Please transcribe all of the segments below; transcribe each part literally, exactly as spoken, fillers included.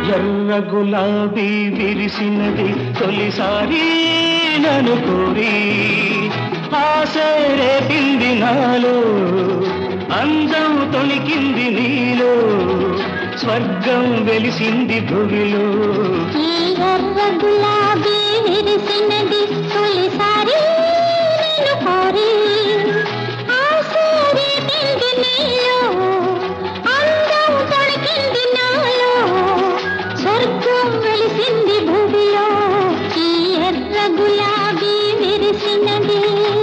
ఎర్ర గులాబీ విరిసినది తొలిసారి నన్ను కోరి ఆశ రేపింది నాలో అందం తొణికింది నీలో స్వర్గం వెలిసింది భువిలో ఈ ఎర్ర గులాబీ విరిసినది తొలిసారి నన్ను కోరి ఆశ రేపింది నీలో అందం తొణికింది నాలో స్వర్గం వెలిసింది భువిలో ఈ ఎర్ర గులాబీ విరిసినది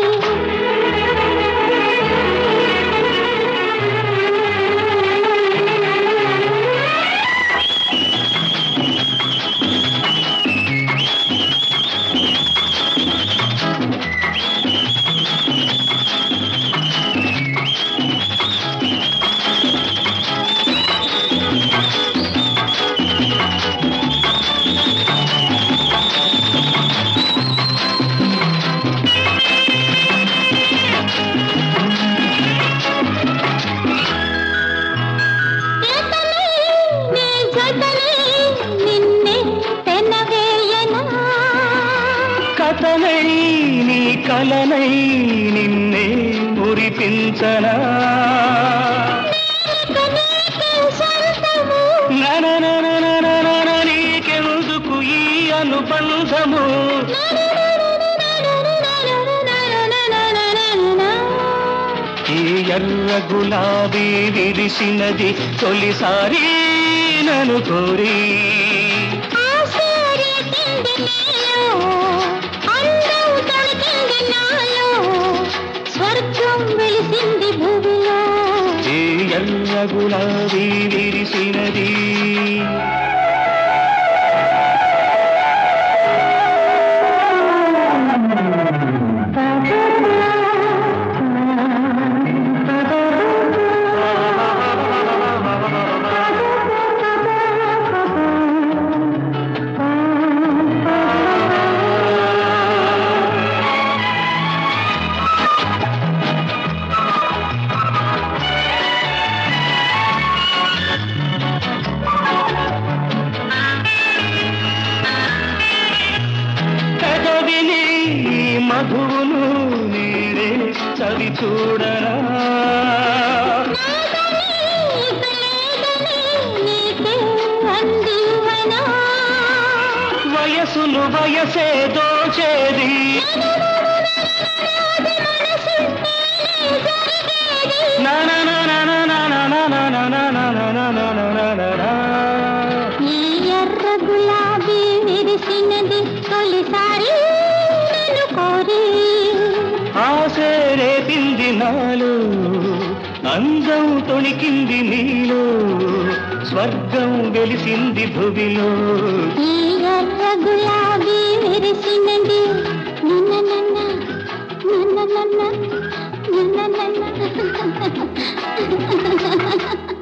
కథనై నీ కలనై నిన్నే మురిపించనా నీకెందుకు ఈ అనుబంధము ఈ ఎర్ర గులాబీ విరిసినది తొలిసారి నన్ను కోరి స్వర్గం వెలిసింది భూమిలో ఈ ఎర్ర గులాబీ విరిసినది మధువును నీరే చవి చూడరా వయసును వయసే దోచేది ఈ ఎర్ర గులాబీ విరిసినది తొలిసారి నన్ను కోరి ఆశ రేపింది నాలో అందం తొణికింది నీలో స్వర్గం వెలిసింది భువిలో ఈ ఎర్ర గులాబీ విరిసినది నిన్న నన్న నిన్న నన్న నిన్న నన్న